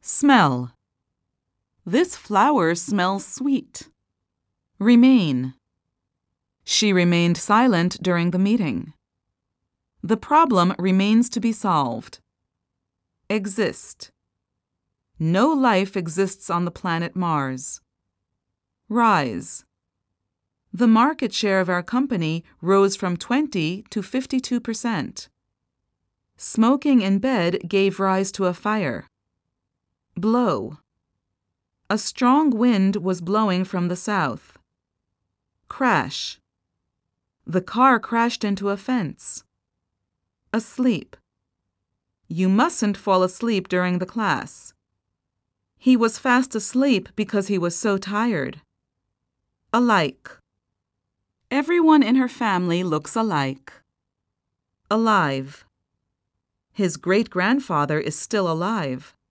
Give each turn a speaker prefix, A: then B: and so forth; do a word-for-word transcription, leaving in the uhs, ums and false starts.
A: Smell. This flower smells sweet. Remain. She remained silent during the meeting. The problem remains to be solved. Exist. No life exists on the planet Mars. Rise. The market share of our company rose from twenty to fifty-two percent. Smoking in bed gave rise to a fire. Blow. A strong wind was blowing from the south. Crash. The car crashed into a fence. Asleep. You mustn't fall asleep during the class. He was fast asleep because he was so tired. Alike. Everyone in her family looks alike. Alive. His great-grandfather is still alive.